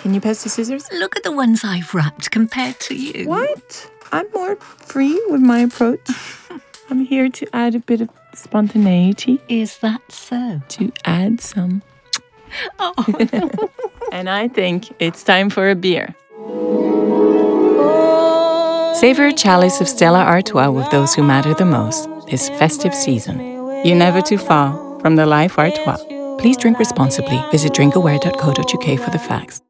Can you pass the scissors? Look at the ones I've wrapped compared to you. What? I'm more free with my approach. I'm here to add a bit of spontaneity. Is that so? To add some. Oh. And I think it's time for a beer. Savor a chalice of Stella Artois with those who matter the most this festive season. You're never too far from the life Artois. Please drink responsibly. Visit drinkaware.co.uk for the facts.